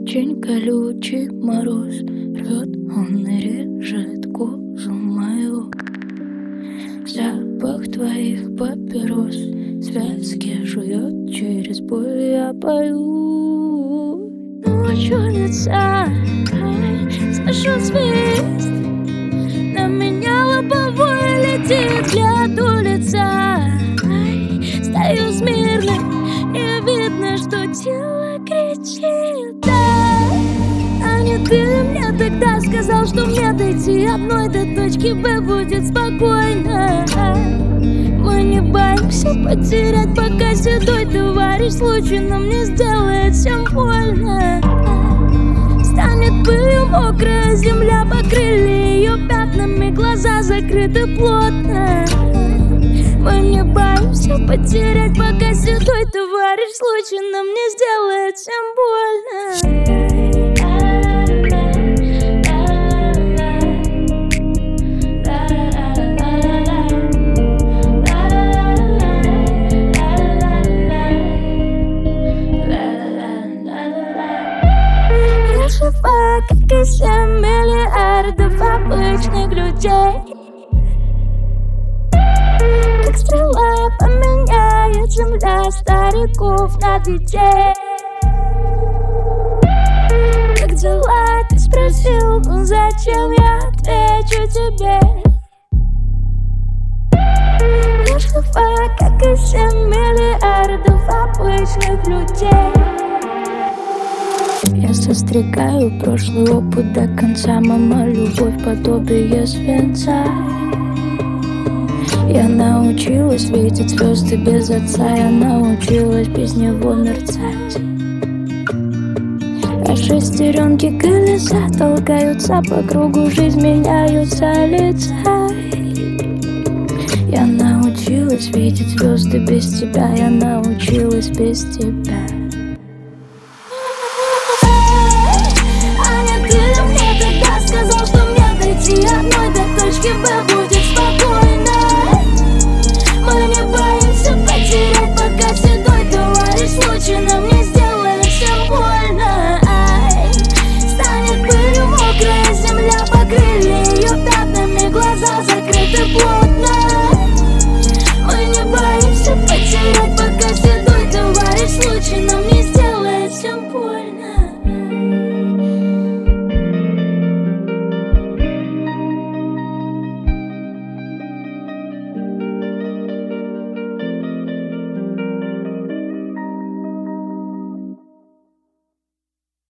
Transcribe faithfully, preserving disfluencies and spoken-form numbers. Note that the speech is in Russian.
Очень колючий мороз рвет, он и режет кожу мою. Запах твоих папирос связки жует, через боль я пою. Ночью лица, слышу свист, на меня лобовой летит взгляд улица. Стою смирно, и видно, что тело кричит. Да, а не ты мне тогда сказал, что мне дойти одной до точки Б будет спокойно. Мы не боимся потерять, пока седой товарищ случайно мне сделает всем больно. Станет пылью мокрая земля, покрыли ее пятнами, глаза закрыты плотно. Мы не боимся потерять, пока седой товарищ случайно мне сделает всем больно. Я жива, как и семь миллиардов обычных людей. Как стрела поменяет земля стариков на детей. Как дела, ты спросил, ну зачем, я отвечу тебе. Я жива, как и семь миллиардов обычных людей. Я состригаю прошлый опыт до конца, мама, любовь подобие свинца. Я научилась видеть звезды без отца, я научилась без него мерцать. А шестеренки колеса толкаются по кругу, жизнь меняются лица. Я научилась видеть звезды без тебя, я научилась без тебя.